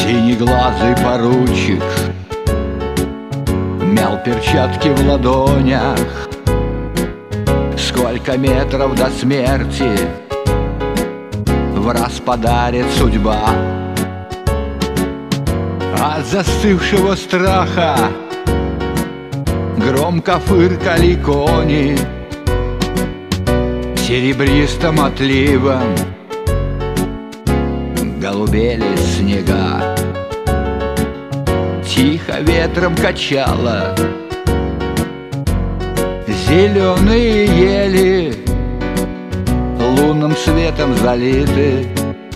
Синеглазый поручик мял перчатки в ладонях. Сколько метров до смерти в раз подарит судьба. От застывшего страха громко фыркали кони. Серебристым отливом голубели снега. Тихо ветром качало зеленые ели, лунным светом залиты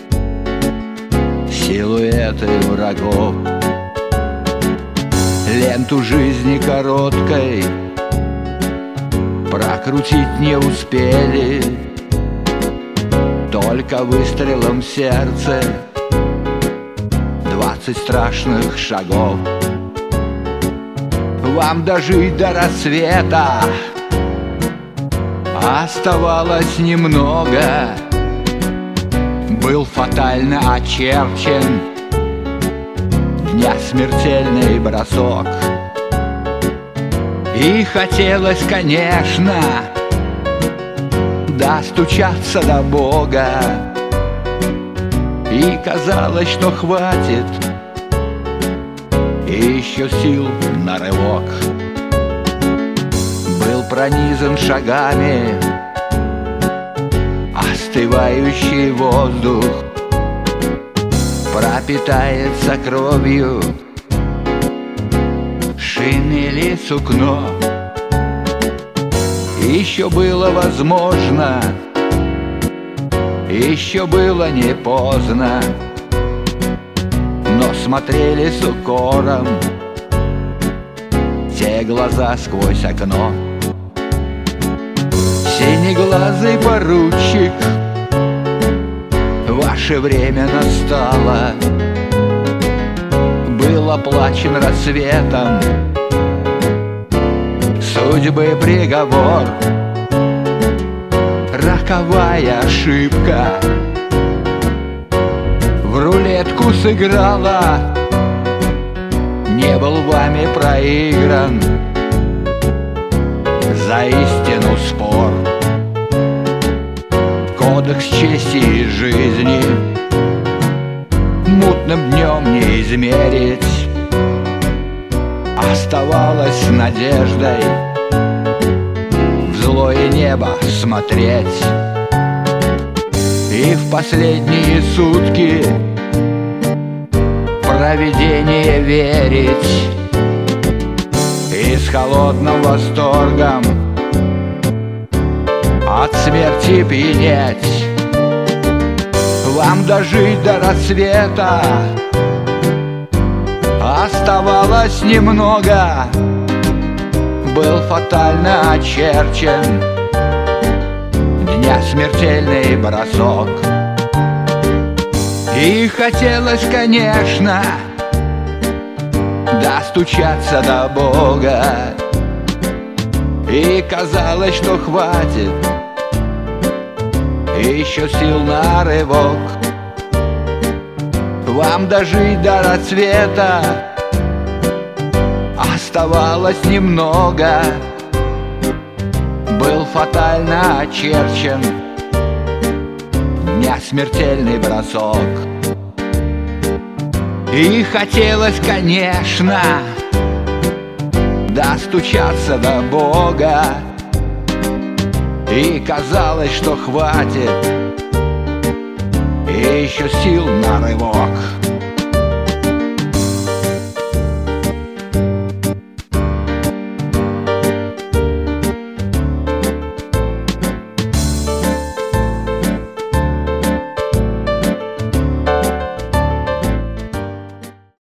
силуэты врагов. Ленту жизни короткой прокрутить не успели, только выстрелом в сердце 20 страшных шагов. Вам дожить до рассвета оставалось немного. Был фатально очерчен дня смертельный бросок. И хотелось, конечно, достучаться до Бога. И казалось, что хватит еще сил на рывок. Был пронизан шагами остывающий воздух, пропитается кровью шинели сукно. Еще было возможно, еще было не поздно, но смотрели с укором те глаза сквозь окно. Синеглазый поручик, ваше время настало. Был оплачен рассветом судьбы приговор. Роковая ошибка в рулетку сыграла. Не был вами проигран за истину спор. Кодекс чести и жизни мутным днем не измерить. Оставалось надеждой в злое небо смотреть. И в последние сутки провидение верить. И с холодным восторгом от смерти пьянеть. Вам дожить до рассвета оставалось немного. Был фатально очерчен дня смертельный бросок. И хотелось, конечно, достучаться до Бога. И казалось, что хватит еще сил на рывок. Вам дожить до рассвета оставалось немного. Был фатально очерчен дня смертельный бросок. И хотелось, конечно, достучаться до Бога. И казалось, что хватит еще сил на рывок.